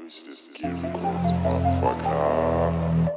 Durch das Gift kurz, Motherfucker.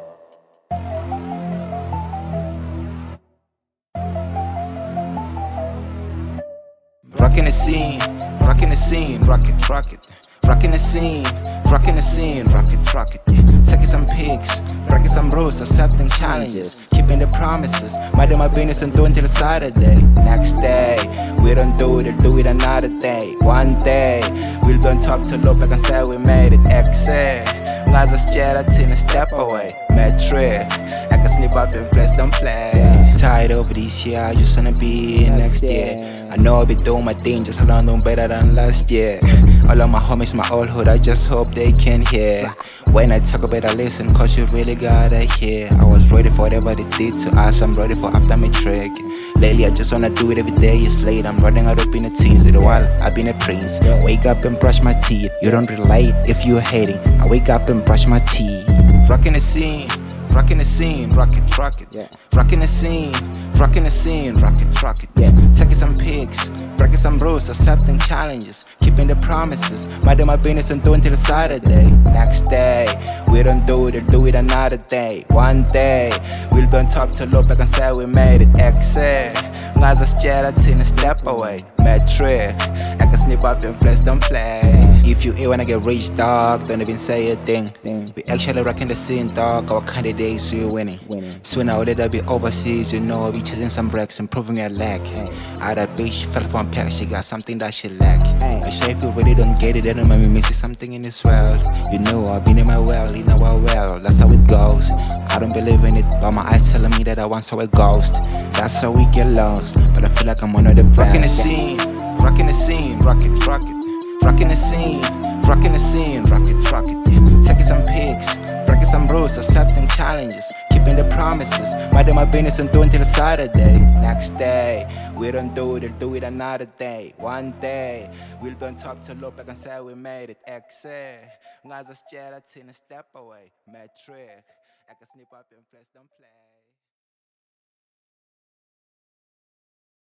Rockin' the scene, rockin' the scene, rock it, rock it. Rockin' the scene, rockin' the scene, rock it, rock it. Taking some pics, breaking some rules, accepting challenges, keeping the promises, minding my business and doing till Saturday. Next day, we don't do it, they'll do it another day. One day, we'll be on top to look back and say we made it. Exit, ngaza sitshela thina step away. Metric, I can snip up and flex, don't play. Tired over this year, I just wanna be next year. I know I'll be doing my thing, just hold on, doing better than last year. All of my homies, my old hood, I just hope they can hear. When I talk about I listen, cause you really gotta hear. I was ready for whatever they did to us, I'm ready for after my trick. Lately I just wanna do it every day, it's late, I'm running out up in the teens. Little while, I've been a prince. Wake up and brush my teeth, you don't relate if you're hating. I wake up and brush my teeth. Rockin' the scene, rockin' the scene, rock it, rock it. Rockin' the scene, rockin' the scene, rock it, rock it. Taking some pics, breaking some rules, accepting challenges, keeping the promises, minding my business and doing till Saturday. Next day, we don't do it, they'll do it another day. One day, we'll be on top to look back and say we made it. Exit, ngaza sitshela thina step away. Metric, I can snip up and flex, don't play. If you ain't wanna get rich, dog, don't even say a thing. We actually rocking the scene, dog, our candidates we're winning. Sooner or later be overseas, you know, we chasing some wrecks, improving our lack. Out that bitch, she fell from pack, she got something that she lack. I sure if you really don't get it, then it might be missing something in this world. You know, I've been in my well, you know I well, that's how it goes. I don't believe in it, but my eyes telling me that I once saw a ghost. That's how we get lost, but I feel like I'm one of the best. Rockin' the scene, rockin' the scene, rock it, rock it. Rockin' the scene, rockin' the scene, rock it, rock it. Taking some pics, breaking some rules, accepting challenges, keeping the promises, minding my business and doing till Saturday. Next day, we don't do it, they'll do it another day. One day, we'll be on top to look back and say we made it. Exit, ngaza sitshela thina step away. Metric, I can snip up and flex, don't play.